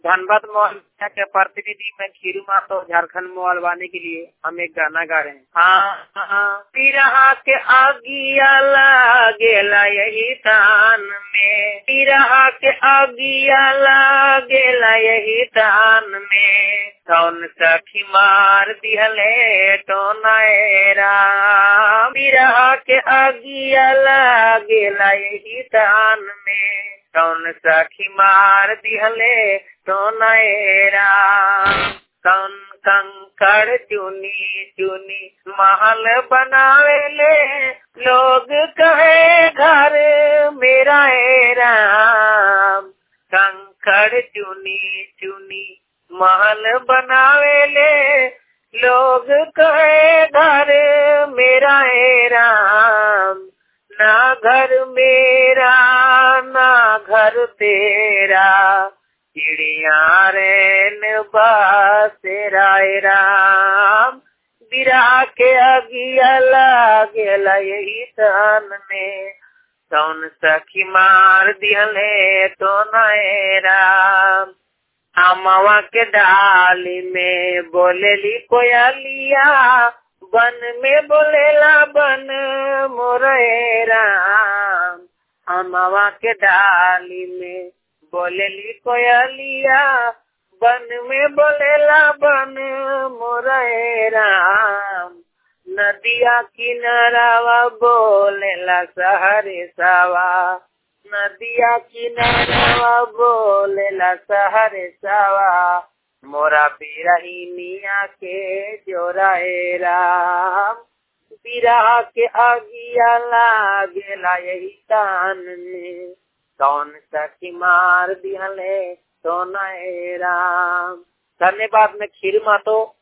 धनबाद मोहल्ला के प्रतिनिधि में खीरू मातो झारखंड मोहलवानी के लिए हम एक गाना गा रहे हैं। हाँ पिरहा के आगिया लागेला यही तान में, पिरहा के आगिया लागेला यही तान में, कौन सखी मार दिहले तो नैरा, पिरहा के आगिया लागेला यही तान में, कौन सखी मार दिहले तो नैरा, कौन कंकड़ चुनी चुनी महल बनावेले, लोग कहे घर मेरा है राम, कंकड़ चुनी चुनी महल बनावेले, लोग कहे घर मेरा है राम, ना घर मेरा ना घर तेरा, चिड़िया रैन बासेरा राम, बिरा के अगिया लागेला यही तान में, कौन सखी मार दिहले तो नैरा, अमवा के डाली में बोलेली कोयलिया, बन में बोलेला बन मोरेरा, अमवा के डाली में बोलेली कोयलिया, बन में बोलेला बन मोरेरा, नदिया किनारावा बोलेला सहरे सावा, नदिया किनारावा बोलेला सहरे सावा, मोरा बिरहिनिया के जोराए राम, बिरहा के आगिया लागेला यही तान में, कौन सखी मार दिहले तो नैरा। धन्यवाद। मैं खीरू मातो